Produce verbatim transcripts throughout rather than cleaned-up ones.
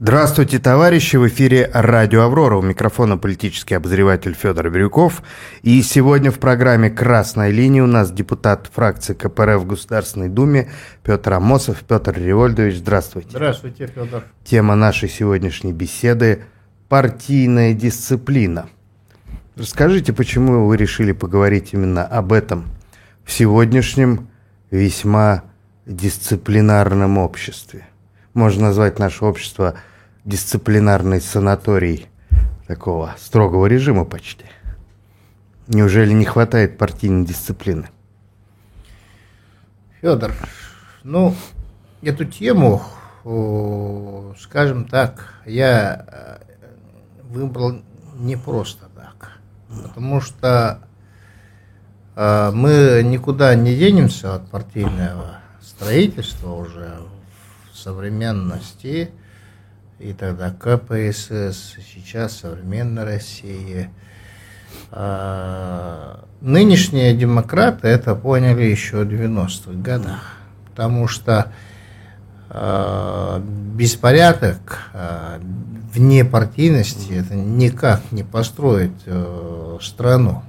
Здравствуйте, товарищи! В эфире радио «Аврора». У микрофона политический обозреватель Федор Бирюков. И сегодня в программе «Красная линия» у нас депутат фракции ка пэ эр эф в Государственной Думе Петр Амосов. Петр Револьдович, здравствуйте. Здравствуйте, Федор. Тема нашей сегодняшней беседы – партийная дисциплина. Расскажите, почему вы решили поговорить именно об этом в сегодняшнем весьма дисциплинарном обществе? Можно назвать наше общество дисциплинарный санаторий такого строгого режима почти. Неужели не хватает партийной дисциплины? Федор, ну, эту тему, скажем так, я выбрал не просто так. Потому что мы никуда не денемся от партийного строительства уже в современности. И тогда ка пэ эс эс, сейчас современная Россия. А, нынешние демократы это поняли еще в девяностых годах, потому что а, беспорядок а, вне партийности это никак не построит а, страну.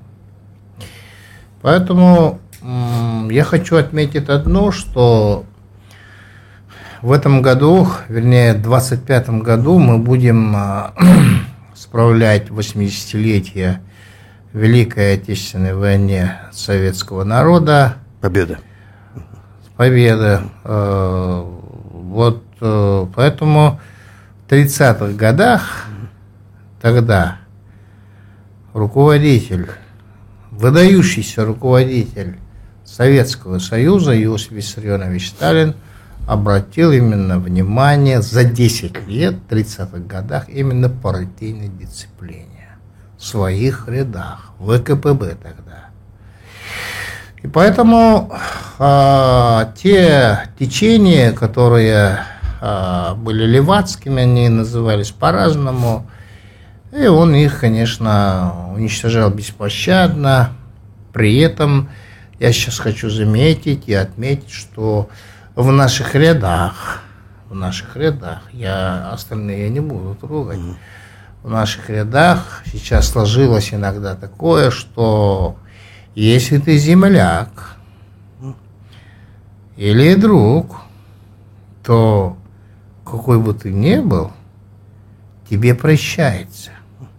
Поэтому м- я хочу отметить одно, что в этом году, вернее, в двадцать пятом году мы будем э, справлять восьмидесятилетие Великой Отечественной войны советского народа. Победа. Победа. Э, вот э, поэтому в тридцатых годах тогда руководитель, выдающийся руководитель Советского Союза Иосиф Виссарионович Сталин обратил именно внимание за десять лет, в тридцатых годах, именно партийной дисциплине в своих рядах, в вэ ка пэ бэ тогда. И поэтому а, те течения, которые а, были левацкими, они назывались по-разному, и он их, конечно, уничтожал беспощадно. При этом я сейчас хочу заметить и отметить, что в наших рядах, в наших рядах, я остальные я не буду трогать, в наших рядах сейчас сложилось иногда такое, что если ты земляк или друг, то какой бы ты ни был, тебе прощается.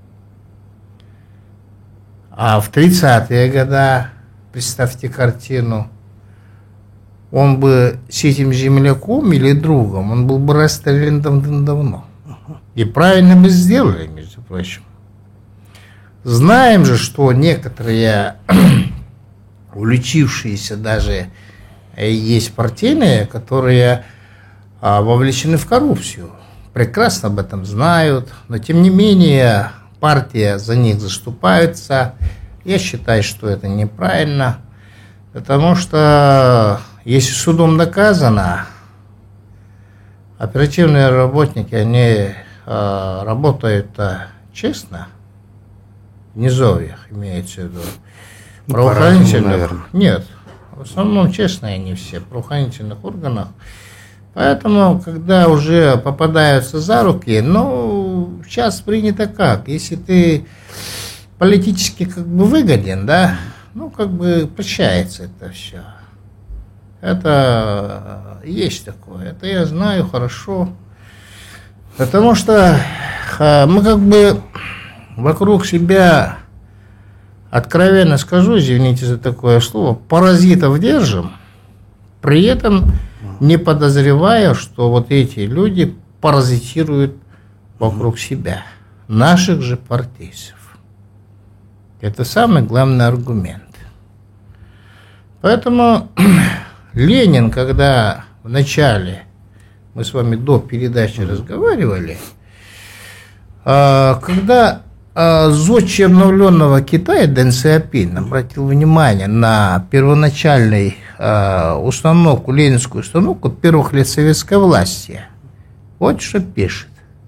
А в тридцатые годы, представьте картину, он бы с этим земляком или другом, он был бы расстрелян давно. И правильно бы сделали, между прочим. Знаем же, что некоторые уличившиеся даже есть партийные, которые вовлечены в коррупцию. Прекрасно об этом знают, но тем не менее партия за них заступается. Я считаю, что это неправильно, потому что если судом доказано, оперативные работники, они э, работают э, честно, в низовьях, имеется в виду, правоохранительных, нет, в основном честные они все, в правоохранительных органах. Поэтому, когда уже попадаются за руки, ну, сейчас принято как, если ты политически как бы выгоден, да, ну, как бы прощается это все. Это есть такое, это я знаю хорошо, потому что мы как бы вокруг себя, откровенно скажу, извините за такое слово, паразитов держим, при этом не подозревая, что вот эти люди паразитируют вокруг себя, наших же партийцев. Это самый главный аргумент. Поэтому Ленин, когда в начале, мы с вами до передачи разговаривали, когда зодчий обновленного Китая Дэн Сяопин обратил внимание на первоначальную установку, ленинскую установку первых лет советской власти, вот что пишет.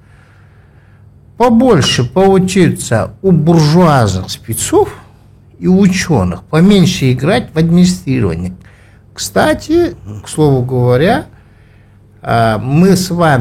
Побольше поучиться у буржуазных спецов и ученых, поменьше играть в администрирование. Кстати, к слову говоря, мы с вами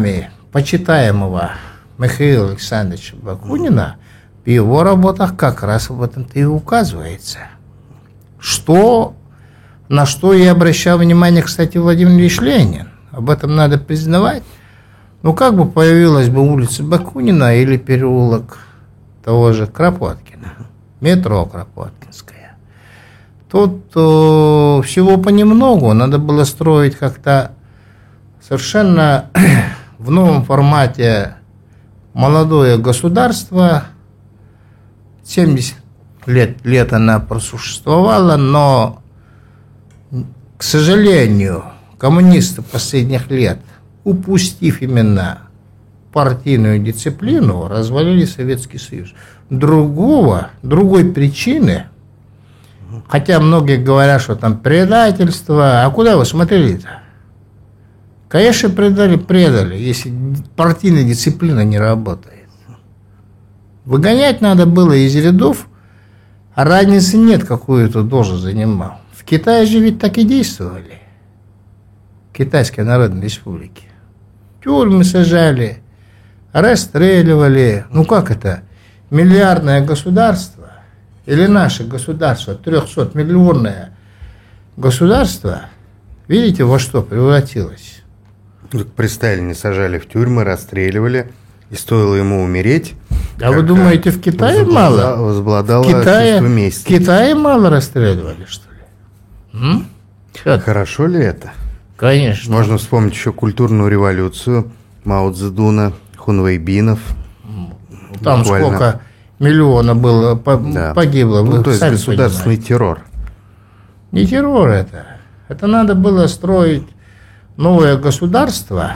почитаемого Михаила Александровича Бакунина, в его работах как раз об этом-то и указывается. Что, на что и обращал внимание, кстати, Владимир Ильич Ленин. Об этом надо признавать. Ну, как бы появилась бы улица Бакунина или переулок того же Кропоткина, метро Кропоткинская. Тут э, всего понемногу, надо было строить как-то совершенно в новом формате молодое государство. семьдесят лет, лет она просуществовала, но, к сожалению, коммунисты последних лет, упустив именно партийную дисциплину, развалили Советский Союз. Другого, другой причины, хотя многие говорят, что там предательство, а куда вы смотрели-то? Конечно, предали, предали, если партийная дисциплина не работает. Выгонять надо было из рядов, а разницы нет, какую эту должность занимал. В Китае же ведь так и действовали. В Китайской Народной Республике. Тюрьмы сажали, расстреливали. Ну как это? Миллиардное государство или наше государство, трехсотмиллионное государство, видите, во что превратилось? При Сталине сажали в тюрьмы, расстреливали, и стоило ему умереть. А вы думаете, в Китае мало? Возобладало Китае, чувство мести. В Китае мало расстреливали, что ли? М? Хорошо ли это? Конечно. Можно вспомнить еще культурную революцию Мао Цзэдуна, Хунвейбинов. Там буквально сколько миллионов было, да. погибло. Ну, то есть государственный понимаете. Террор. Не террор это. Это надо было строить новое государство.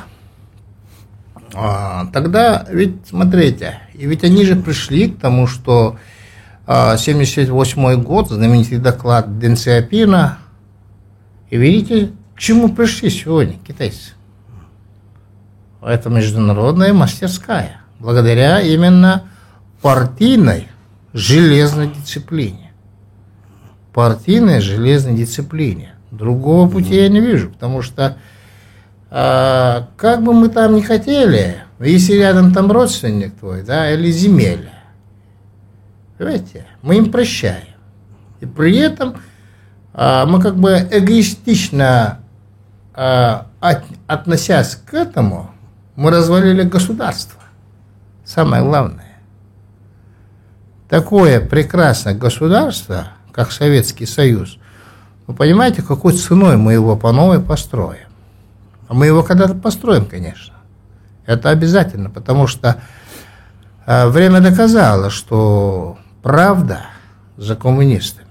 А, тогда, ведь, смотрите, и ведь они же пришли к тому, что а, семьдесят восьмой год, знаменитый доклад Дэн Сяопина, и видите, к чему пришли сегодня китайцы. Это международная мастерская, благодаря именно партийной железной дисциплине. Партийной железной дисциплине. Другого пути я не вижу, потому что а, как бы мы там ни хотели, если рядом там родственник твой, да, или земля, понимаете, мы им прощаем. И при этом а, мы как бы эгоистично а, от, относясь к этому, мы развалили государство. Самое главное. Такое прекрасное государство, как Советский Союз, вы понимаете, какой ценой мы его по новой построим? А мы его когда-то построим, конечно. Это обязательно, потому что э, время доказало, что правда за коммунистами.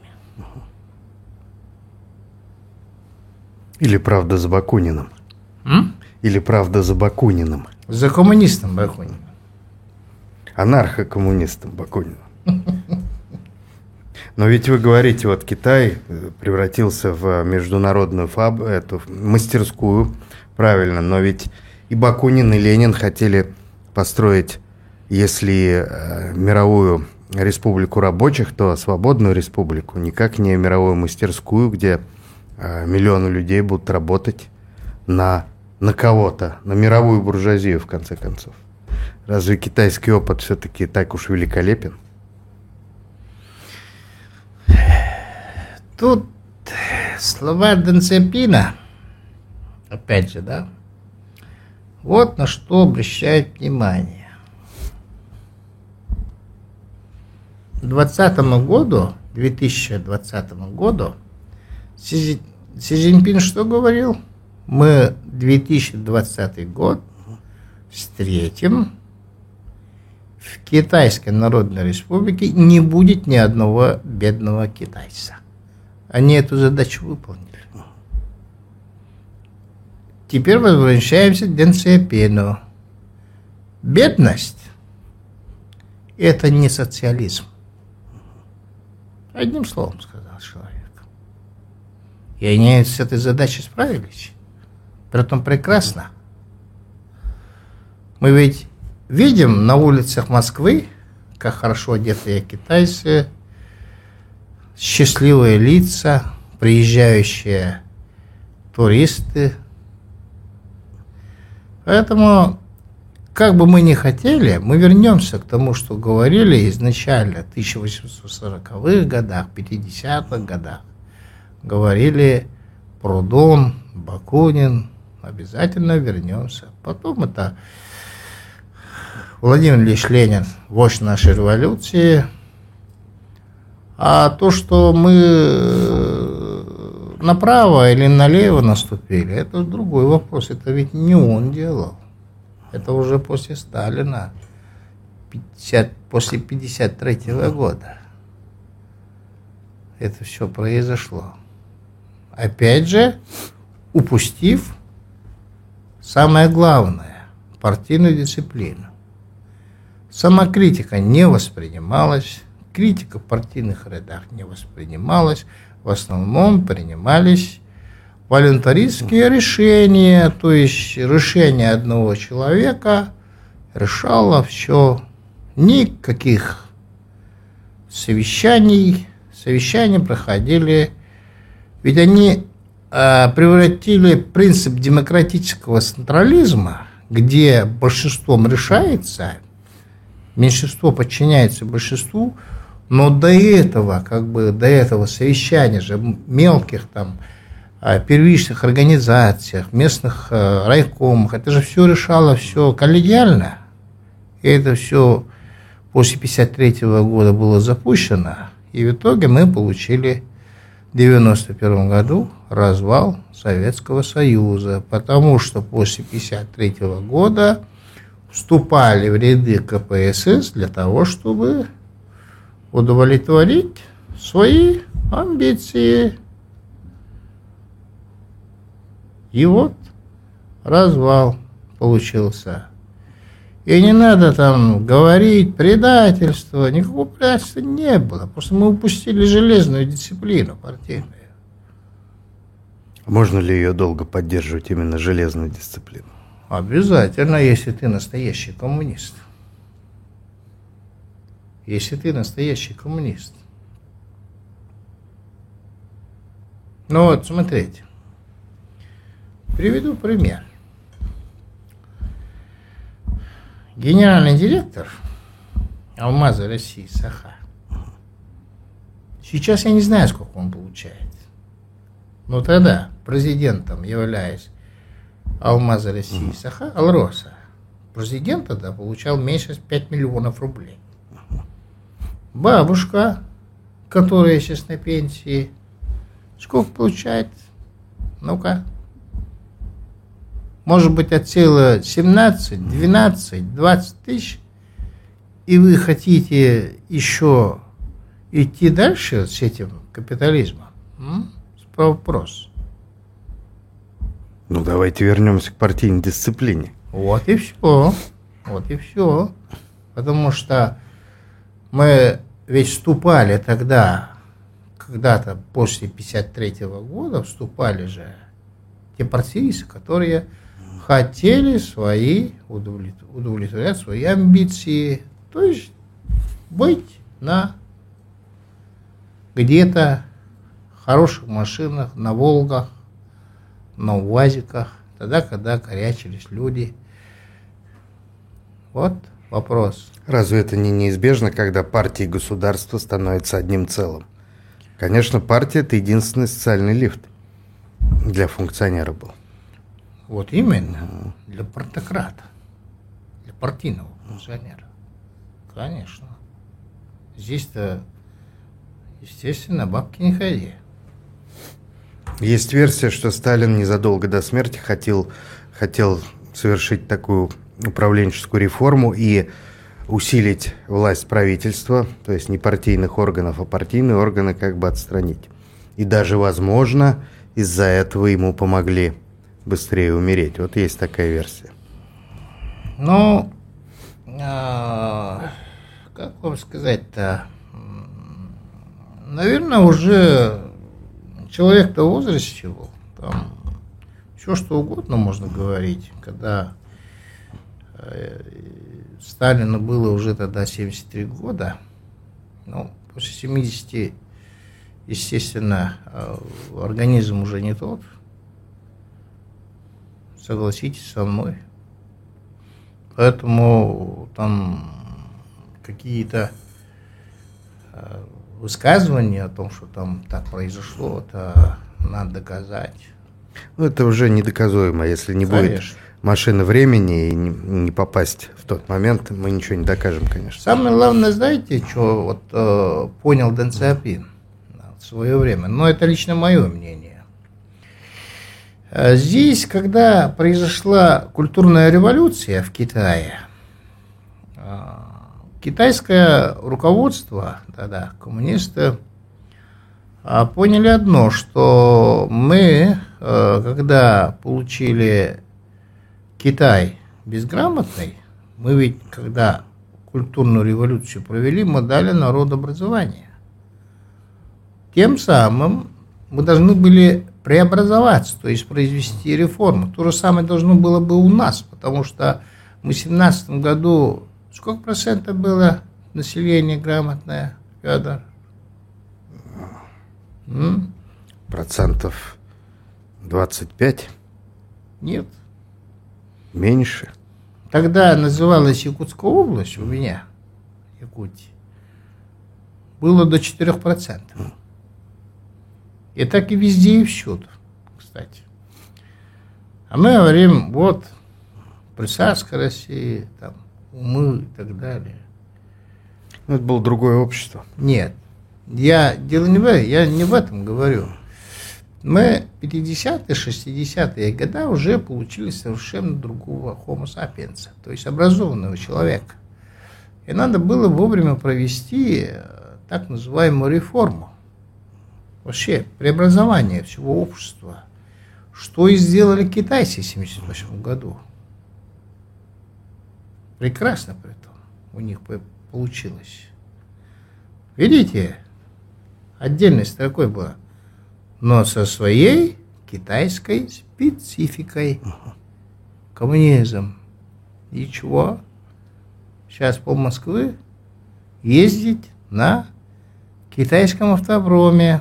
Или правда за Бакуниным. М? Или правда за Бакуниным. За коммунистом Бакуниным. Анархо-коммунистом Бакуниным. Но ведь вы говорите, вот Китай превратился в международную фаб, эту мастерскую, правильно, но ведь и Бакунин, и Ленин хотели построить, если э, мировую республику рабочих, то свободную республику, никак не мировую мастерскую, где э, миллионы людей будут работать на, на кого-то, на мировую буржуазию, в конце концов. Разве китайский опыт все-таки так уж великолепен? Тут слова Дэн Сяопина, опять же, да, вот на что обращает внимание. К двадцатому году, две тысячи двадцатому году, Си Цзиньпин что говорил? Мы две тысячи двадцатый год встретим, в Китайской Народной Республике не будет ни одного бедного китайца. Они эту задачу выполнили. Теперь возвращаемся к Дэн Сяопину. Бедность – это не социализм. Одним словом сказал человек. И они с этой задачей справились. Притом прекрасно. Мы ведь видим на улицах Москвы, как хорошо одетые китайцы, счастливые лица, приезжающие туристы. Поэтому как бы мы ни хотели, мы вернемся к тому, что говорили изначально в тысяча восемьсот сороковых годах, пятидесятых годах. Говорили Прудон, Бакунин, обязательно вернемся. Потом это Владимир Ильич Ленин, вождь нашей революции. А то, что мы направо или налево наступили, это другой вопрос. Это ведь не он делал. Это уже после Сталина, пятьдесят, после пятьдесят третьего года. Это все произошло. Опять же, упустив самое главное – партийную дисциплину. Самокритика не воспринималась, критика в партийных рядах не воспринималась, в основном принимались волюнтаристские решения, то есть решение одного человека решало все, никаких совещаний, совещания проходили, ведь они э, превратили принцип демократического централизма, где большинством решается, меньшинство подчиняется большинству, но до этого, как бы, до этого совещания же мелких там первичных организациях, местных э, райкомах, это же все решало все коллегиально. И это все после пятьдесят третьего года было запущено, и в итоге мы получили в девяносто первом году развал Советского Союза, потому что после пятьдесят третьего года вступали в ряды ка пэ эс эс для того, чтобы удовлетворить свои амбиции. И вот развал получился. И не надо там говорить предательство, никакого предательства не было, просто мы упустили железную дисциплину партийную. Можно ли ее долго поддерживать, именно железную дисциплину? Обязательно, если ты настоящий коммунист. Если ты настоящий коммунист. Ну вот, смотрите. Приведу пример. Генеральный директор Алмаза России Саха. Сейчас я не знаю, сколько он получает. Но тогда президентом, являясь Алмаза России Саха, Алроса, президент тогда получал меньше пять миллионов рублей. Бабушка, которая сейчас на пенсии, сколько получает? Ну-ка. Может быть, от силы семнадцать, двенадцать, двадцать тысяч, и вы хотите еще идти дальше с этим капитализмом? М? Вопрос. Ну, давайте вернемся к партийной дисциплине. Вот и все. Вот и все. Потому что мы ведь вступали тогда, когда-то после пятьдесят третьего года, вступали же те партийцы, которые хотели свои, удовлетворять свои амбиции, то есть быть на где-то хороших машинах, на Волгах, на УАЗиках, тогда, когда корячились люди. Вот вопрос. Разве это не неизбежно, когда партия и государство становятся одним целым? Конечно, партия – это единственный социальный лифт для функционера был. Вот именно, для партократа, для партийного функционера. Конечно. Здесь-то, естественно, бабки не ходи. Есть версия, что Сталин незадолго до смерти хотел, хотел совершить такую управленческую реформу и усилить власть правительства, то есть не партийных органов, а партийные органы как бы отстранить. И даже, возможно, из-за этого ему помогли быстрее умереть. Вот есть такая версия. Ну, а, как вам сказать-то, наверное, уже человек-то в возрасте был, там все что угодно можно говорить, когда э, Сталину было уже тогда семьдесят три года, ну, после семидесяти, естественно, организм уже не тот, согласитесь со мной. Поэтому там какие-то высказывания о том, что там так произошло, это надо доказать. Ну, это уже недоказуемо. Если не Конечно. будет машины времени и не, не попасть в тот момент, мы ничего не докажем, конечно. Самое главное, знаете, что вот, э, понял Дэн Сяопин в свое время? Но это лично мое мнение. Здесь, когда произошла культурная революция в Китае, китайское руководство, тогда коммунисты, поняли одно, что мы, когда получили Китай безграмотный, мы ведь, когда культурную революцию провели, мы дали народу образование. Тем самым мы должны были преобразоваться, то есть произвести реформу. То же самое должно было бы у нас, потому что мы в семнадцатом году, сколько процентов было населения грамотное, Федор? М? Процентов двадцать пять? Нет. Меньше? Тогда называлась Якутская область, у меня, Якутия, было до четырёх процентов. И так и везде, и всюду, кстати. А мы говорим, вот, при царской России, там, умы и так далее. Ну, это было другое общество. Нет. Я, дело не в этом, я не в этом говорю. Мы в пятидесятые, шестидесятые годы уже получили совершенно другого homo sapiens, то есть образованного человека. И надо было вовремя провести так называемую реформу. Вообще, преобразование всего общества. Что и сделали китайцы в семьдесят восьмом году. Прекрасно при этом у них получилось. Видите, отдельной строкой было, но со своей китайской спецификой. Коммунизм. И чего? Сейчас пол Москвы ездить на китайском автопроме.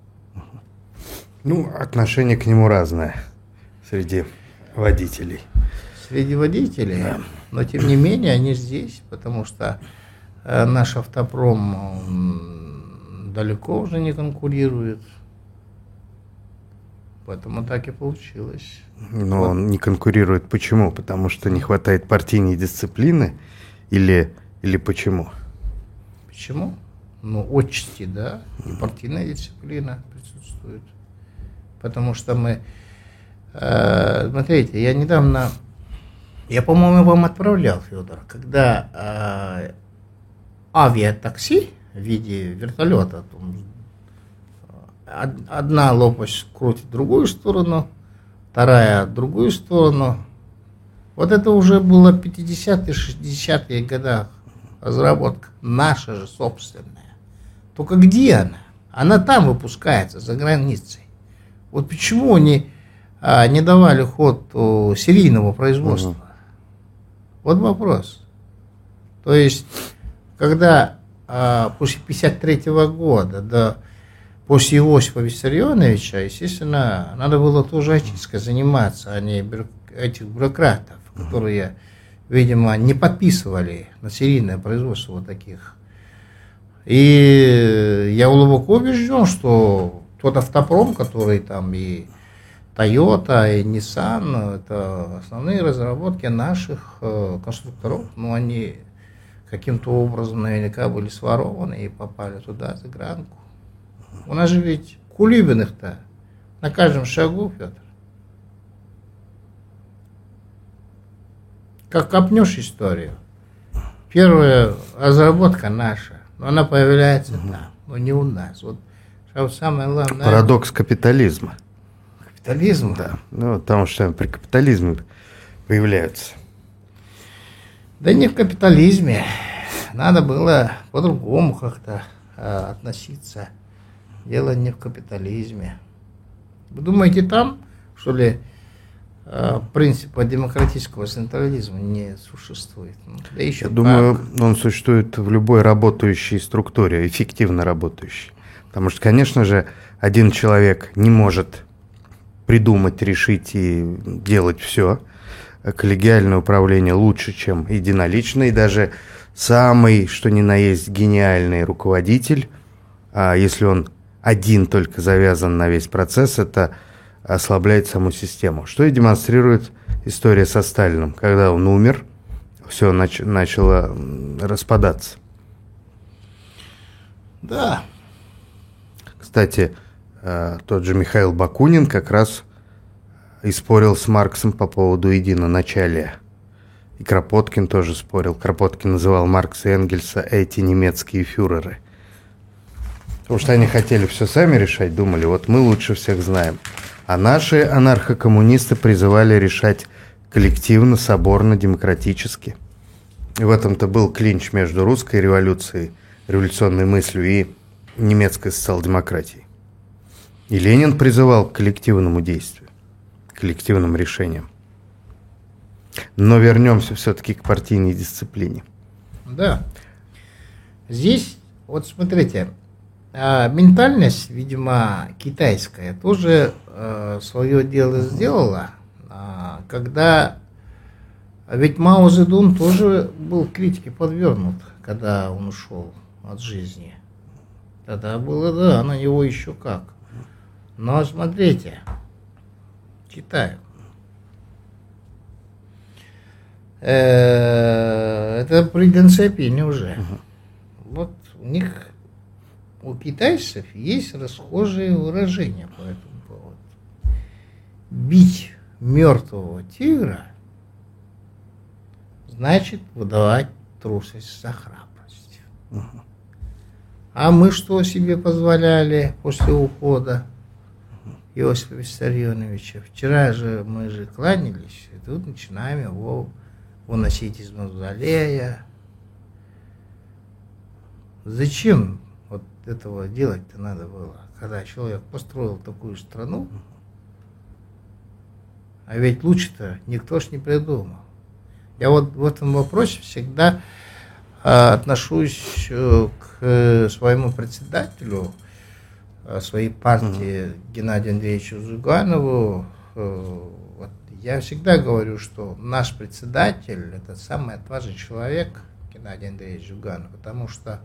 Ну, отношение к нему разное среди водителей. Среди водителей, да. Но тем не менее они здесь, потому что э, наш автопром он далеко уже не конкурирует. Поэтому так и получилось. Но вот. Он не конкурирует. Почему? Потому что не хватает партийной дисциплины? Или, или почему? Почему? Ну, отчасти, да. И партийная дисциплина присутствует. Потому что мы... Э, смотрите, я недавно... Я, по-моему, вам отправлял, Федор, когда э, авиатакси в виде вертолета, там, одна лопасть крутит в другую сторону, вторая в другую сторону. Вот это уже было в пятидесятые, шестидесятые годах разработка, наша же собственная. Только где она? Она там выпускается, за границей. Вот почему они а, не давали ход о, серийного производства? Угу. Вот вопрос. То есть, когда а, после пятьдесят третьего года, да, после Иосифа Виссарионовича, естественно, надо было тоже очисткой заниматься, а не бюро, этих бюрократов, угу. которые, видимо, не подписывали на серийное производство вот таких. И я глубоко убежден, что тот автопром, который там и Toyota, и Nissan, это основные разработки наших э, конструкторов, но они каким-то образом наверняка были сворованы и попали туда, за гранку. У нас же ведь Кулибиных-то на каждом шагу, Федор. Как копнешь историю, первая разработка наша, но она появляется угу. там, но не у нас. Вот самое главное. Парадокс капитализма. Капитализм? Да. Ну, потому что при капитализме появляются. Да не в капитализме. Надо было по-другому как-то э, относиться. Дело не в капитализме. Вы думаете, там, что ли, э, принципа демократического централизма не существует? Ну, да еще Я как. думаю, он существует в любой работающей структуре, эффективно работающей. Потому что, конечно же, один человек не может придумать, решить и делать все. коллегиальное управление лучше, чем единоличное, и даже самый, что ни на есть, гениальный руководитель, а если он один только завязан на весь процесс, это ослабляет саму систему. Что и демонстрирует история со Сталиным. Когда он умер, все нач- начало распадаться. Да. Кстати, тот же Михаил Бакунин как раз и спорил с Марксом по поводу единоначалия. И Кропоткин тоже спорил. Кропоткин называл Маркса и Энгельса «эти немецкие фюреры». Потому что они хотели все сами решать, думали, вот мы лучше всех знаем. А наши анархокоммунисты призывали решать коллективно, соборно, демократически. И в этом-то был клинч между русской революцией, революционной мыслью и немецкой социал-демократией. И Ленин призывал к коллективному действию, к коллективным решениям. Но вернемся все-таки к партийной дисциплине. Да. Здесь, вот смотрите, ментальность, видимо, китайская, тоже э, свое дело сделала, когда... Ведь Мао Цзэдун тоже был к критике подвергнут, когда он ушел от жизни. Тогда было, да, на него еще как. Но смотрите, читаю. Это при Дэн Сяопине уже. Вот у них, у китайцев есть расхожие выражения по этому поводу. Бить мертвого тигра значит выдавать трусость за храбрость. А мы что себе позволяли после ухода Иосифа Виссарионовича? Вчера же мы же кланялись, и тут начинаем его выносить из мавзолея. Зачем вот этого делать-то надо было, когда человек построил такую страну? А ведь лучше-то никто ж не придумал. Я вот в этом вопросе всегда э, отношусь э, к своему председателю э, своей партии mm-hmm. Геннадию Андреевичу Зюганову. Э, вот, я всегда говорю, что наш председатель – это самый отважный человек, Геннадий Андреевич Зюганов, потому что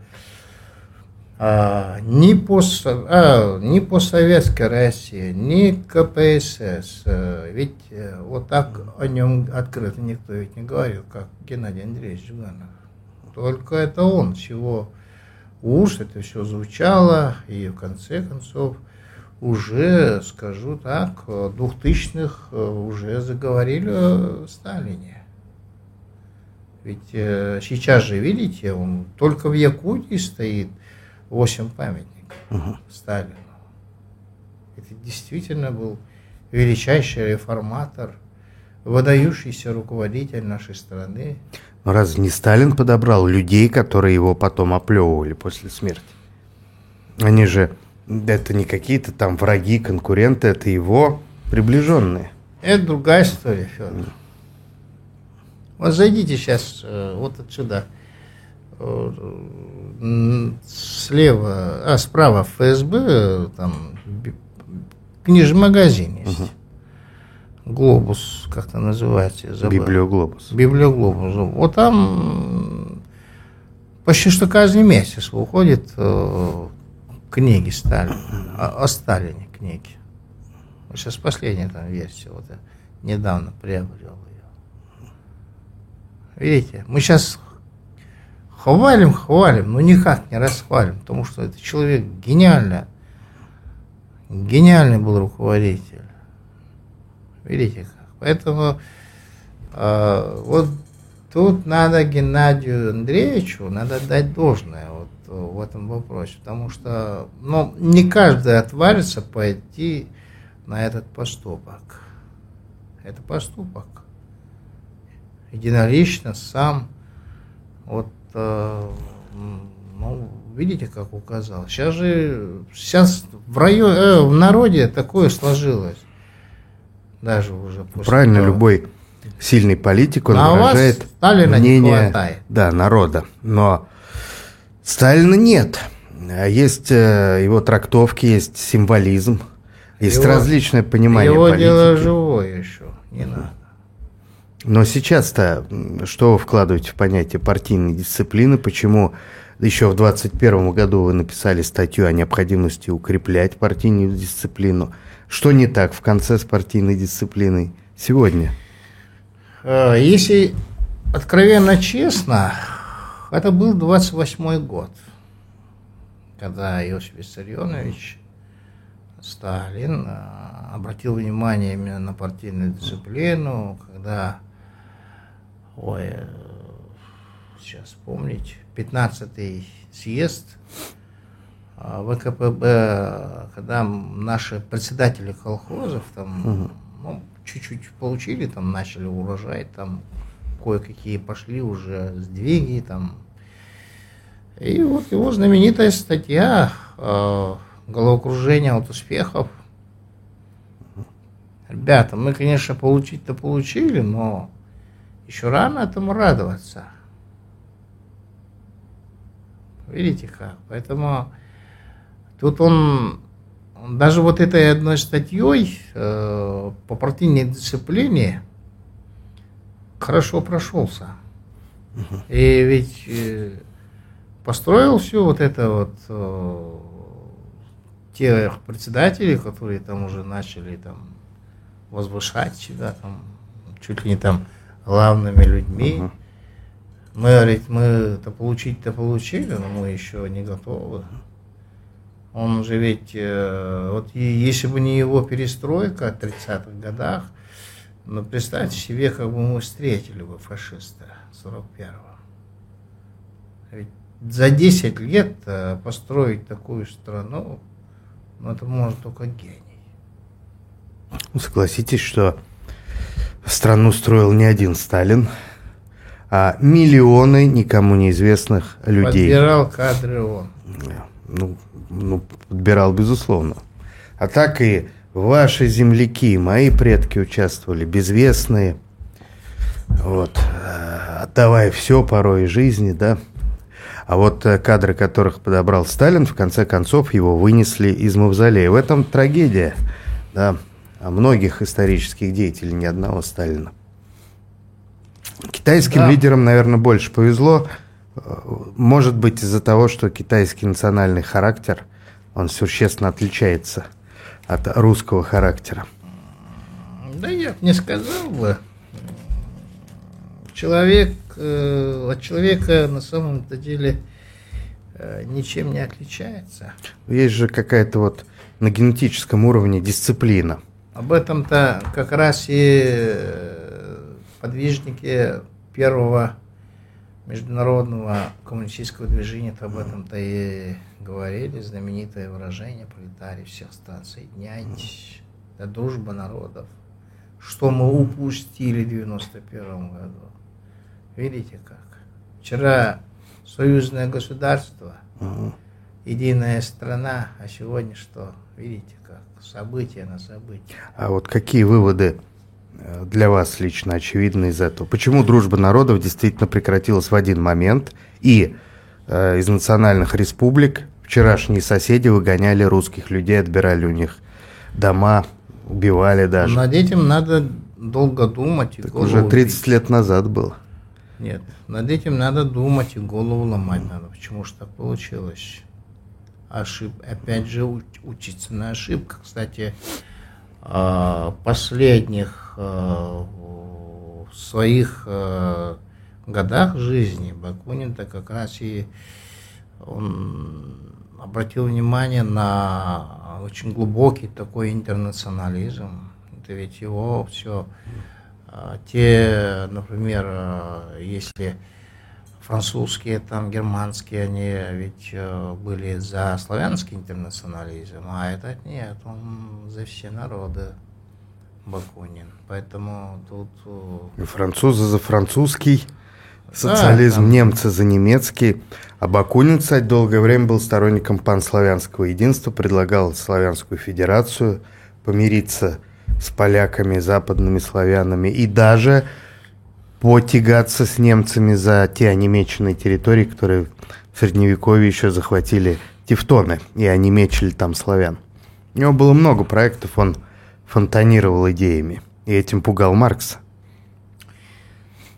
э, ни, пост, э, ни постсоветская Россия, ни ка пэ эс эс, э, ведь э, вот так о нем открыто никто ведь не говорил, как Геннадий Андреевич Зюганов. Только это он, чего уж это все звучало, и в конце концов уже, скажу так, в двухтысячных уже заговорили о Сталине. Ведь э, сейчас же, видите, он только в Якутии стоит восемь памятников угу. Сталину. Это действительно был величайший реформатор, выдающийся руководитель нашей страны. Но разве не Сталин подобрал людей, которые его потом оплевывали после смерти? Они же, это не какие-то там враги, конкуренты, это его приближенные. Это другая история, Федор. Вот зайдите сейчас э, вот отсюда, э, слева, а справа в эф эс бэ, там книжный магазин есть. Угу. Глобус, как-то называется. Библиоглобус. Библиоглобус. Вот там почти что каждый месяц выходит э, книги Сталина, о, о Сталине книги. Сейчас последняя там версия, вот я недавно приобрел ее. Видите, мы сейчас хвалим, хвалим, но никак не расхвалим, потому что этот человек гениально, гениальный был руководитель. Видите как? Поэтому э, вот тут надо Геннадию Андреевичу, надо дать должное вот в этом вопросе, потому что ну, не каждый отважится пойти на этот поступок. Это поступок. Единолично сам вот э, ну, видите, как указал. Сейчас же сейчас в районе, э, в народе такое сложилось. Даже уже после правильно, того. Любой сильный политик, он а выражает мнение да, народа. Но Сталина нет. Есть его трактовки, есть символизм, есть его, различное понимание его политики. Его дело живое еще, не надо. Но сейчас-то что вы вкладываете в понятие партийной дисциплины? Почему еще в двадцать первом году вы написали статью о необходимости укреплять партийную дисциплину? Что не так в конце с партийной дисциплиной сегодня? Если откровенно честно, это был двадцать восьмой год, когда Иосиф Виссарионович Сталин обратил внимание именно на партийную дисциплину, когда, ой, сейчас вспомнить, пятнадцатый съезд ВКПБ, когда наши председатели колхозов там, угу. ну, чуть-чуть получили, там начали урожай, там кое-какие пошли уже сдвиги, там. И вот его знаменитая статья э, «Головокружение от успехов». Ребята, мы, конечно, получить-то получили, но еще рано этому радоваться. Видите как? Поэтому тут он, он даже вот этой одной статьей э, по партийной дисциплине хорошо прошелся. Uh-huh. И ведь э, построил все вот это вот э, те председатели, которые там уже начали там возвышать себя там чуть ли не там главными людьми. Uh-huh. Мы, говорит, мы это получить-то получили, но мы еще не готовы. Он же ведь, э, вот и, если бы не его перестройка в тридцатых годах, ну, представьте себе, как бы мы встретили бы фашиста сорок первого. Ведь за десять лет э, построить такую страну, ну, это может только гений. Согласитесь, что страну строил не один Сталин, а миллионы никому неизвестных людей. Подбирал кадры он. Ну, ну, подбирал, безусловно. А так и ваши земляки, мои предки участвовали, безвестные, вот, отдавая все порой жизни, да. А вот кадры, которых подобрал Сталин, в конце концов его вынесли из мавзолея. В этом трагедия, да, многих исторических деятелей, ни одного Сталина. Китайским да. лидерам, наверное, больше повезло. Может быть, из-за того, что китайский национальный характер, он существенно отличается от русского характера. Да я бы не сказал бы. Человек э, от человека на самом-то деле э, ничем не отличается. Есть же какая-то вот на генетическом уровне дисциплина. Об этом-то как раз и подвижники первого международного коммунистического движения об этом-то и говорили. Знаменитое выражение «Пролетарии всех стран, соединяйтесь, это дружба народов». Что мы упустили в девяносто первом году. Видите как? Вчера союзное государство, угу. единая страна, а сегодня что? Видите как? События на события. А вот какие выводы для вас лично очевидны из этого? Почему дружба народов действительно прекратилась в один момент, и э, из национальных республик вчерашние соседи выгоняли русских людей, отбирали у них дома, убивали даже? Над этим надо долго думать. И так уже тридцать бить. Лет назад было. Нет, над этим надо думать и голову ломать надо. Почему же так получилось? Ошиб... Опять же, учиться на ошибках. Кстати, последних своих годах жизни Бакунин-то как раз и он обратил внимание на очень глубокий такой интернационализм. Это ведь его все... Те, например, если французские, там, германские, они ведь были за славянский интернационализм, а этот нет, он за все народы, Бакунин. Поэтому тут... Французы за французский социализм, да, там... немцы за немецкий. А Бакунин, кстати, долгое время был сторонником панславянского единства, предлагал славянскую федерацию, помириться с поляками, западными славянами и даже потягаться с немцами за те онемеченные территории, которые в Средневековье еще захватили тевтоны и онемечили там славян. У него было много проектов, он фонтанировал идеями и этим пугал Маркса.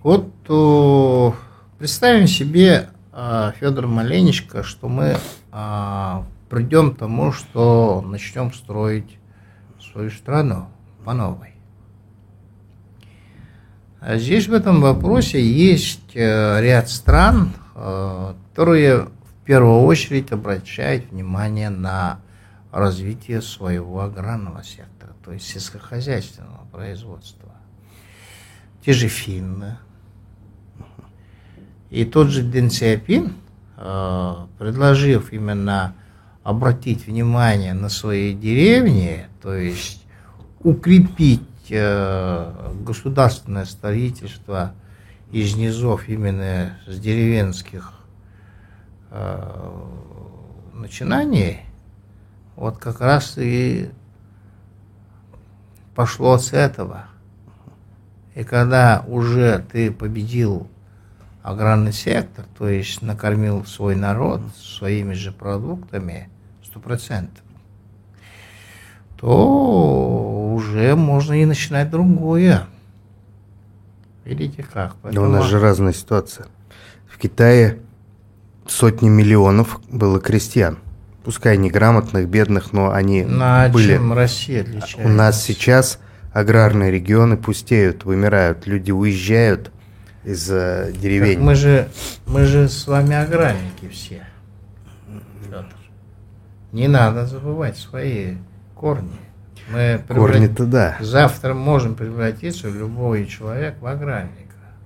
Вот о, представим себе, Федор Маленечко, что мы а, придем к тому, что начнем строить свою страну по новой. А здесь в этом вопросе есть ряд стран, которые в первую очередь обращают внимание на развитие своего аграрного сектора, то есть сельскохозяйственного производства. Те же финны. И тот же Дэн Сяопин, предложив именно обратить внимание на свои деревни, то есть укрепить государственное строительство из низов именно с деревенских начинаний, вот как раз и пошло с этого. И когда уже ты победил аграрный сектор, то есть накормил свой народ своими же продуктами сто процентов, то уже можно и начинать другое. Видите как? Поэтому... Но у нас же разная ситуация. В Китае сотни миллионов было крестьян. Пускай неграмотных, бедных, но они на были. Чем Россия отличается? У нас сейчас аграрные регионы пустеют, вымирают, люди уезжают из э, деревень. Так мы же, мы же с вами аграрники все, Федор. Не надо забывать свои корни. Мы Корни-то да. Завтра можем превратиться, любой человек, в аграрника.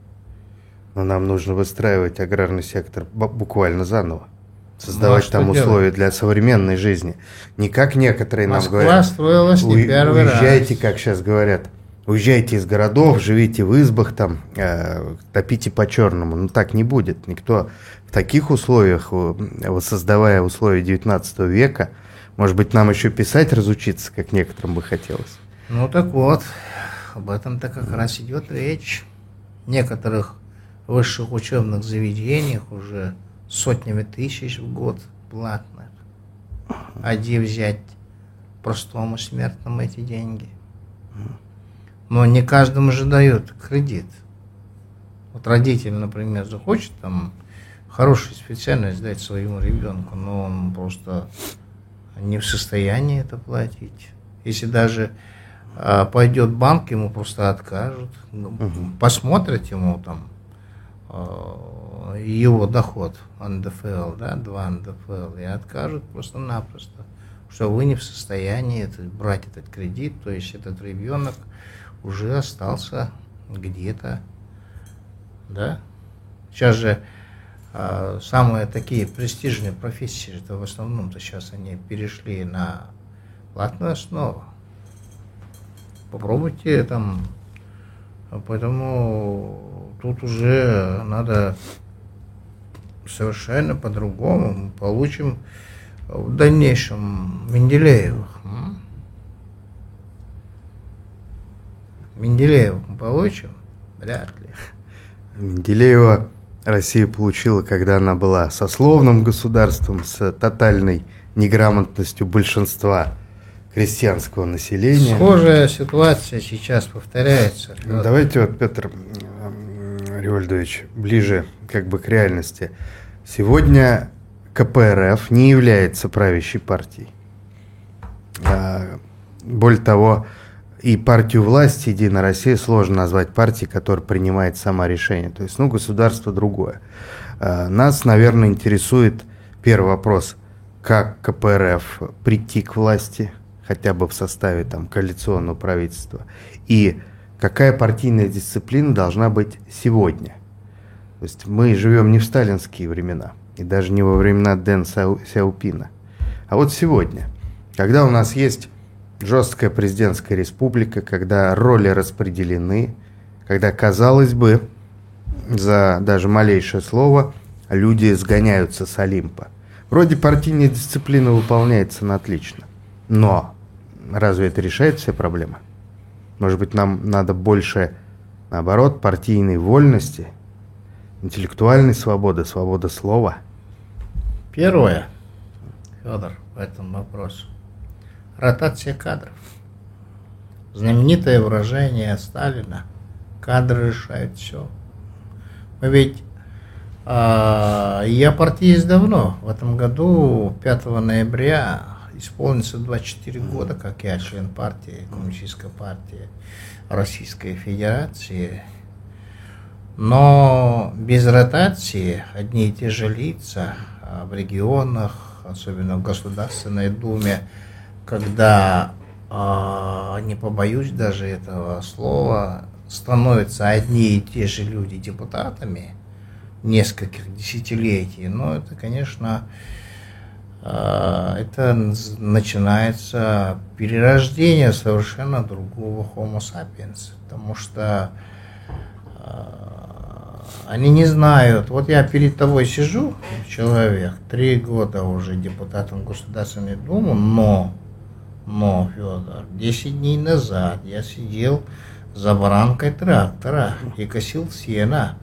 Но нам нужно выстраивать аграрный сектор буквально заново. Создавать ну, а там условия делать? Для современной жизни. Не как некоторые Москва нам говорят. Строилась не у, первый уезжайте, раз. Как сейчас говорят. Уезжайте из городов, живите в избах, там, э, топите по-черному. Ну так не будет. Никто в таких условиях, воссоздавая условия девятнадцатого века, может быть, нам еще писать разучиться, как некоторым бы хотелось. Ну так вот, об этом-то как раз идет речь. В некоторых высших учебных заведениях уже сотнями тысяч в год платных. А где взять простому смертному эти деньги? Но не каждому же дают кредит. Вот родитель, например, захочет там хорошую специальность дать своему ребенку, но он просто не в состоянии это платить. Если даже а, пойдет в банк, ему просто откажут. Угу. Посмотрят ему там а, его доход эн дэ эф эл, да, два эн дэ эф эл, и откажут просто-напросто, что вы не в состоянии это, брать этот кредит, то есть этот ребенок уже остался где-то, да. Сейчас же а, самые такие престижные профессии, это в основном-то сейчас они перешли на платную основу. Попробуйте там, поэтому тут уже надо совершенно по-другому. Мы получим в дальнейшем Менделеевых. Менделеева мы получим? Вряд ли. Менделеева Россия получила, когда она была сословным государством с тотальной неграмотностью большинства крестьянского населения. Схожая ситуация сейчас повторяется. Ну, давайте вот, Петр Револьдович, ближе как бы к реальности. Сегодня ка пэ эр эф не является правящей партией. Более того, и партию власти «Единая Россия» сложно назвать партией, которая принимает сама решение. То есть, ну, государство другое. Нас, наверное, интересует первый вопрос, как ка пэ эр эф прийти к власти, хотя бы в составе там коалиционного правительства, и какая партийная дисциплина должна быть сегодня. То есть мы живем не в сталинские времена, и даже не во времена Дэн Сяопина, а вот сегодня, когда у нас есть жесткая президентская республика, когда роли распределены, когда, казалось бы, за даже малейшее слово люди сгоняются с Олимпа. Вроде партийная дисциплина выполняется на отлично, но разве это решает все проблемы? Может быть, нам надо больше, наоборот, партийной вольности, интеллектуальной свободы, свободы слова? Первое, Федор, в этом вопросе. Ротация кадров. Знаменитое выражение Сталина: кадры решают все. Мы ведь... А, я партиец давно. В этом году, пятого ноября, исполнится двадцать четыре года, как я член партии, Коммунистической партии Российской Федерации. Но без ротации одни и те же лица в регионах, особенно в Государственной Думе, когда, не побоюсь даже этого слова, становятся одни и те же люди депутатами нескольких десятилетий, но это, конечно, это начинается перерождение совершенно другого Homo sapiens, потому что они не знают. Вот я перед тобой сижу, человек, три года уже депутатом Государственной Думы, но, но, Федор, десять дней назад я сидел за баранкой трактора и косил сено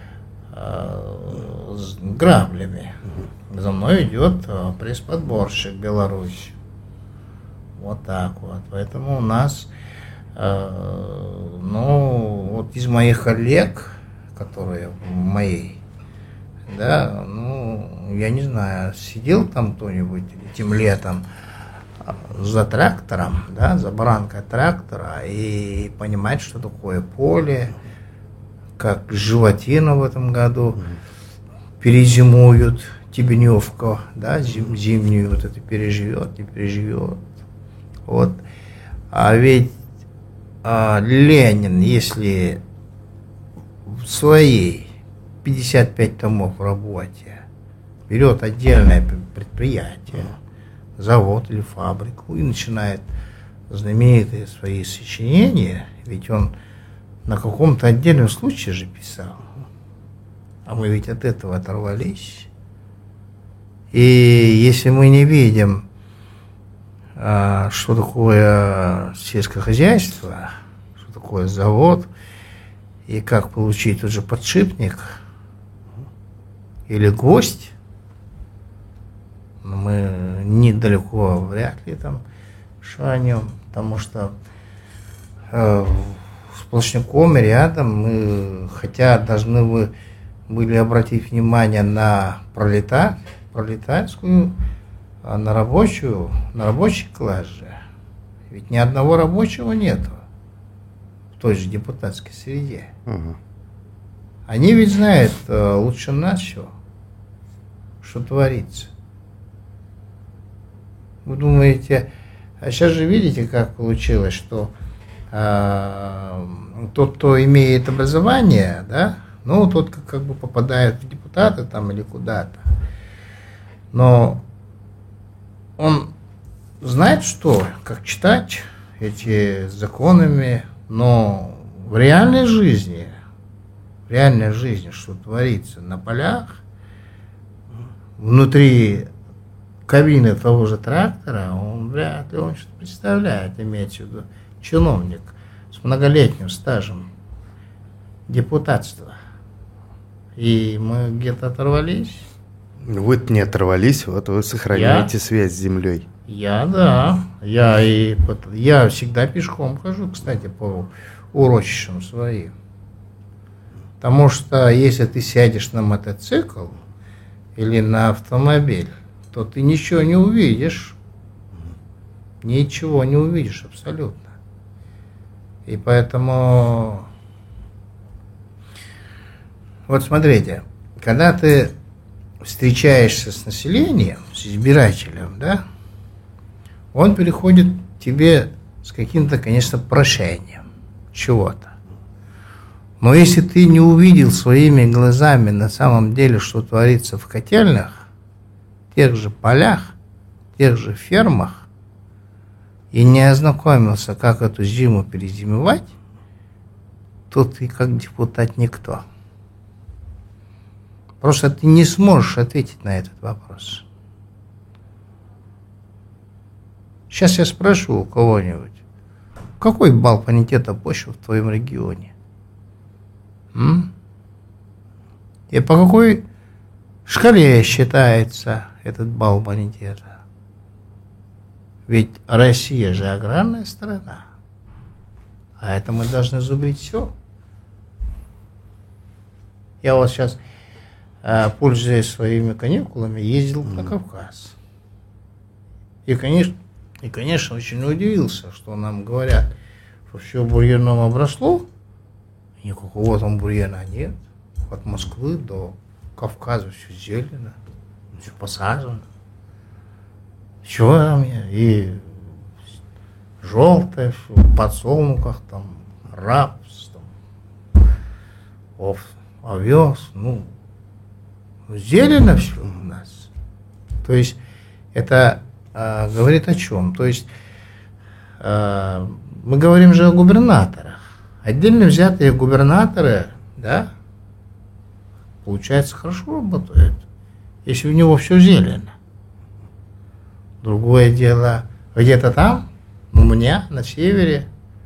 э, с граблями. За мной идет э, пресс-подборщик Беларусь. Вот так вот. Поэтому у нас, э, ну, вот из моих коллег, которые в моей, да, ну, я не знаю, сидел там кто-нибудь этим летом за трактором, да, за баранкой трактора и понимать, что такое поле, как животину в этом году перезимуют, Тебеневку, да, зим, зимнюю вот это переживет, не переживет. Вот. А ведь а, Ленин, если в своей пятьдесят пять томов в работе берет отдельное предприятие, завод или фабрику и начинает знаменитые свои сочинения, ведь он на каком-то отдельном случае же писал, а мы ведь от этого оторвались. И если мы не видим, что такое сельское хозяйство, что такое завод, и как получить тот же подшипник или гвоздь, мы недалеко вряд ли там шагнем, потому что э, сплошняком рядом мы, хотя должны вы были обратить внимание на пролетар, пролетарскую, а на рабочую, на рабочий класс же. Ведь ни одного рабочего нету в той же депутатской среде. Угу. Они ведь знают э, лучше нас, что, что творится. Вы думаете, а сейчас же видите, как получилось, что э, тот, кто имеет образование, да, ну, тот как, как бы попадает в депутаты там или куда-то, но он знает, что, как читать эти законами, но в реальной жизни, в реальной жизни, что творится на полях, внутри кабины того же трактора, он вряд ли он что-то представляет, имеется в виду чиновник с многолетним стажем депутатства. И мы где-то оторвались. Вы-то не оторвались, вот вы сохраняете я, связь с землей. Я, да. Я, и, я всегда пешком хожу, кстати, по урочищам своим. Потому что если ты сядешь на мотоцикл или на автомобиль, то ты ничего не увидишь. Ничего не увидишь абсолютно. И поэтому... Вот смотрите, когда ты встречаешься с населением, с избирателем, да, он переходит к тебе с каким-то, конечно, прошением чего-то. Но если ты не увидел своими глазами на самом деле, что творится в котельных, тех же полях, тех же фермах, и не ознакомился, как эту зиму перезимовать, то ты как депутат никто. Просто ты не сможешь ответить на этот вопрос. Сейчас я спрошу у кого-нибудь, какой балл бонитета почвы в твоем регионе? М? И по какой шкале считается этот балл бонитета? Ведь Россия же аграрная страна, а это мы должны зубрить все. Я вот сейчас, пользуясь своими каникулами, ездил на Кавказ. И, конечно, и, конечно, очень удивился, что нам говорят, что все бурьяном обросло, никакого там бурьяна нет. От Москвы до Кавказа все зелено, все посажено. Все там и желтое, все, в подсолнухах, там, рапс, там, ов, овес, ну, зелено все у нас. То есть это а, говорит о чем? То есть а, мы говорим же о губернаторах. Отдельно взятые губернаторы, да, получается, хорошо работают, если у него все зелено. Другое дело, где-то там, у меня, на севере,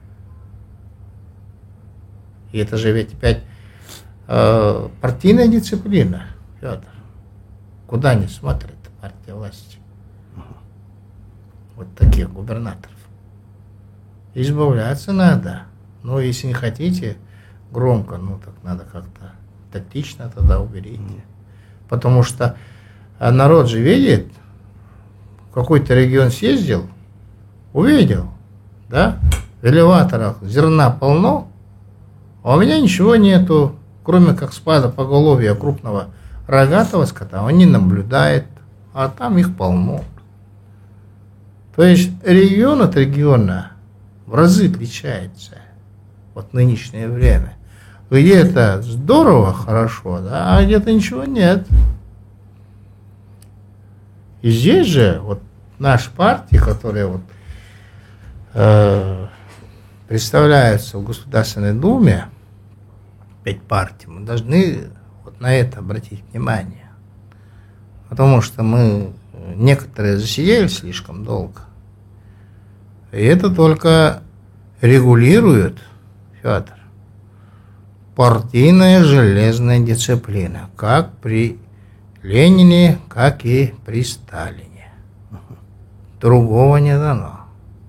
и это же ведь опять э, партийная дисциплина, Федор. Куда не смотрит партия власти? Вот таких губернаторов. Избавляться надо. Но если не хотите громко, ну так надо как-то тактично тогда уберите. Потому что народ же видит, в какой-то регион съездил, увидел, да, в элеваторах зерна полно, а у меня ничего нету, кроме как спада поголовья крупного рогатого скота, он не наблюдает, а там их полно. То есть регион от региона в разы отличается вот нынешнее время. Где-то здорово, хорошо, да, а где-то ничего нет. И здесь же вот наши партии, которые вот э, представляются в Государственной Думе, пять партий, мы должны вот на это обратить внимание. Потому что мы некоторые засидели слишком долго. И это только регулирует, Федор, партийная железная дисциплина, как при Ленине, как и при Сталине. Другого не дано.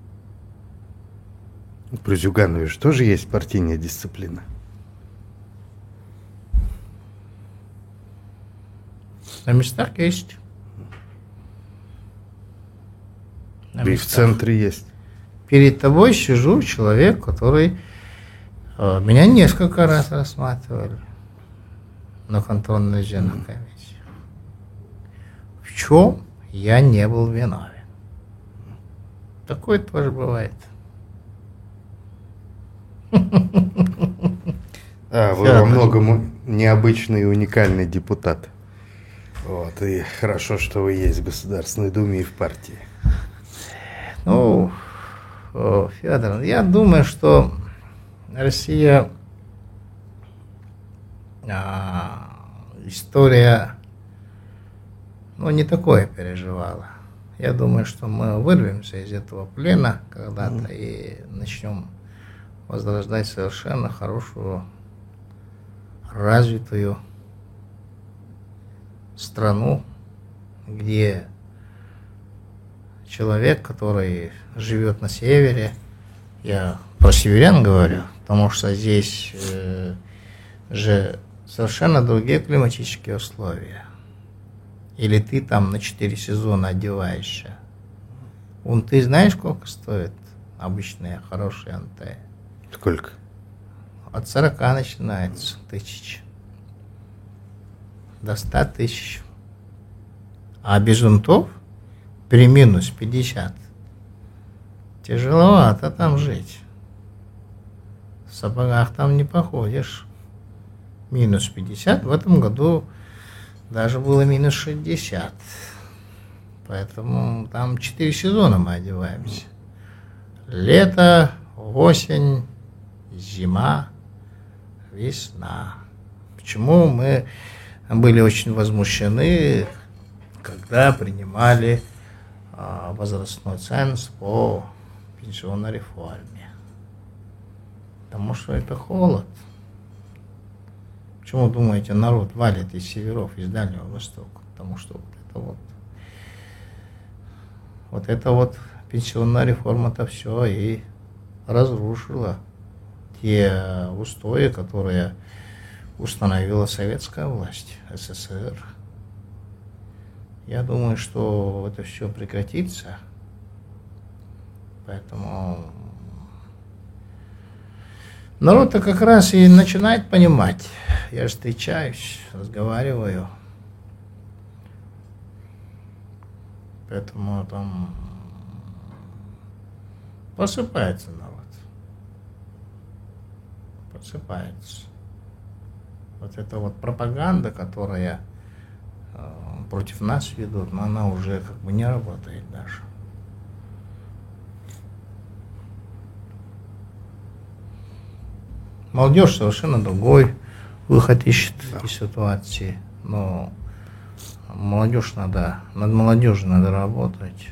При Зюганове же тоже есть партийная дисциплина. На местах есть. На Да и в центре есть. Перед тобой сижу человек, который э, меня несколько раз рассматривали на контрольно-режимной комиссии. В чем я не был виновен. Такое тоже бывает. А, вы во многом необычный и уникальный депутат. Вот, и хорошо, что вы есть в Государственной Думе и в партии. Ну, Федор, я думаю, что Россия, а, история, ну, не такое переживала. Я думаю, что мы вырвемся из этого плена когда-то mm. и начнем возрождать совершенно хорошую, развитую страну, где человек, который живет на севере, я про северян говорю, потому что здесь э, же совершенно другие климатические условия. Или ты там на четыре сезона одеваешься. Вон ты знаешь, сколько стоит обычные хорошие антенны? Сколько? От сорока начинается тысяч. До ста тысяч. А без унтов при минус пятьдесят. Тяжеловато там жить. В сапогах там не походишь. Минус пятьдесят. В этом году даже было минус шестьдесят. Поэтому там четыре сезона мы одеваемся. Лето, осень, зима, весна. Почему мы были очень возмущены, когда принимали а, возрастной ценз по пенсионной реформе? Потому что это холод. Почему, думаете, народ валит из северов, из Дальнего Востока? Потому что вот это вот, вот это вот пенсионная реформа-то все и разрушила те устои, которые установила советская власть, СССР. Я думаю, что это все прекратится. Поэтому народ-то как раз и начинает понимать. Я же встречаюсь, разговариваю. Поэтому там просыпается народ. Просыпается. Вот эта вот пропаганда, которая э, против нас ведут, но она уже как бы не работает даже. Молодежь совершенно другой выход ищет да. из ситуации. Но молодежь надо, над молодежью надо работать.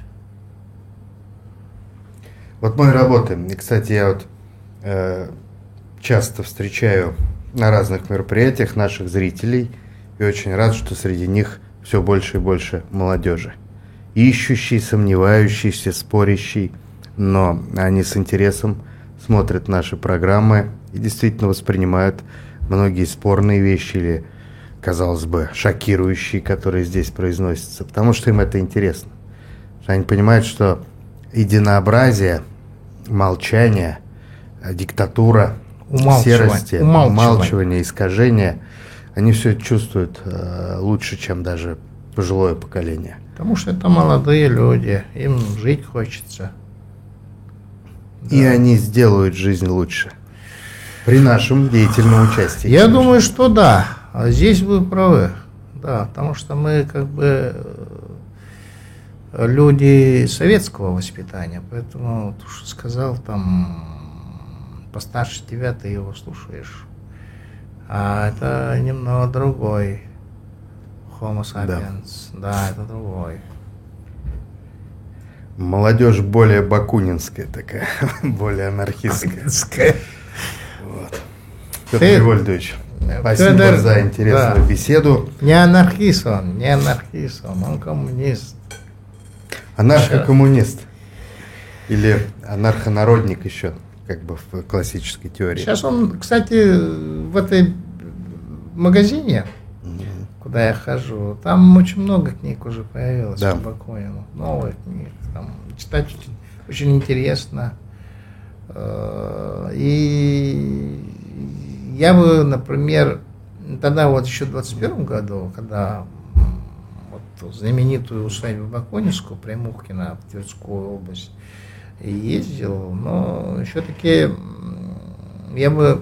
Вот мы работаем. И, кстати, я вот э, часто встречаю на разных мероприятиях наших зрителей и очень рад, что среди них все больше и больше молодежи. Ищущий, сомневающийся, спорящий, но они с интересом смотрят наши программы и действительно воспринимают многие спорные вещи или, казалось бы, шокирующие, которые здесь произносятся, потому что им это интересно. Они понимают, что единообразие, молчание, диктатура, серости, умалчивание, искажение, они все это чувствуют э, лучше, чем даже пожилое поколение. Потому что это молодые люди, им жить хочется. И да. они сделают жизнь лучше при нашем деятельном участии. Я конечно. думаю, что да. А здесь вы правы. Да, потому что мы как бы люди советского воспитания. Поэтому, то, что сказал, там постарше тебя, ты его слушаешь. А это немного другой Homo sapiens. Да, да это другой. Молодежь более бакунинская такая, более анархистская. Вот. Петр Револьдович, спасибо Федор, за интересную да. беседу. Не анархист он, не анархист он, он коммунист. Анархокоммунист. Или анархонародник еще, как бы в классической теории. Сейчас он, кстати, в этой магазине, mm-hmm. куда я хожу, там очень много книг уже появилось да. по Бакунину. Новых книг. Там, читать очень, очень интересно. И я бы, например, тогда вот еще в двадцать первом году, когда вот знаменитую усадьбу Бакунинскую, Примухкина, в Тверскую область, ездил, но все-таки я бы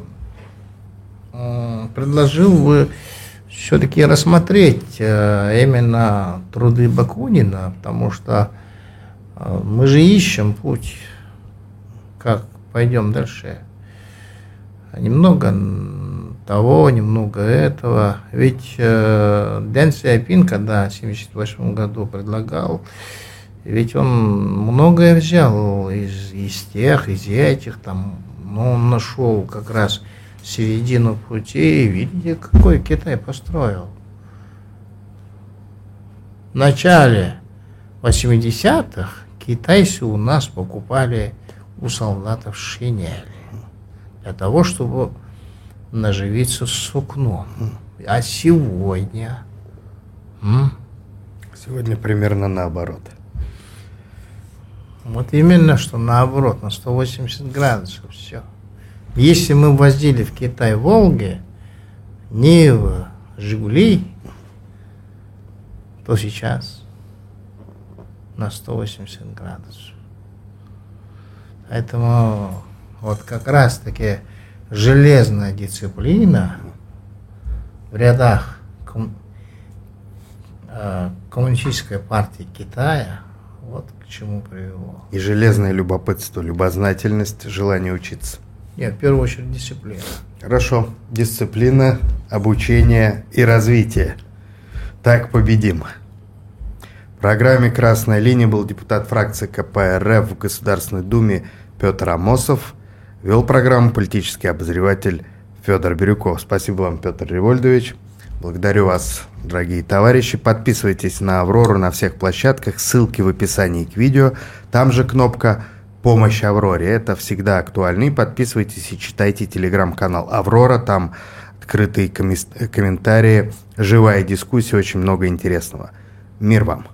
предложил бы все-таки рассмотреть именно труды Бакунина, потому что мы же ищем путь, как пойдем дальше. Немного того, немного этого. Ведь э, Дэн Сяопин, когда в семьдесят восьмом году предлагал, ведь он многое взял из, из тех, из этих, там, но он нашел как раз середину пути, и видите, какой Китай построил. В начале восьмидесятых китайцы у нас покупали у солдатов шинели для того, чтобы наживиться сукном. А сегодня? М? Сегодня примерно наоборот. Вот именно, что наоборот, на сто восемьдесят градусов все. Если мы возили в Китай Волги, Нивы, Жигули, то сейчас на сто восемьдесят градусов. Поэтому вот как раз таки железная дисциплина в рядах ком- э, коммунистической партии Китая вот к чему привело. И железное любопытство, любознательность, желание учиться. Нет, в первую очередь дисциплина. Хорошо. Дисциплина, обучение и развитие. Так победим. В программе «Красная линия» был депутат фракции ка пэ эр эф в Государственной Думе Петр Амосов. Вел программу политический обозреватель Федор Бирюков. Спасибо вам, Петр Револьдович. Благодарю вас, дорогие товарищи. Подписывайтесь на «Аврору» на всех площадках. Ссылки в описании к видео. Там же кнопка «Помощь Авроре». Это всегда актуально. И подписывайтесь и читайте телеграм-канал «Аврора». Там открытые комментарии, живая дискуссия, очень много интересного. Мир вам!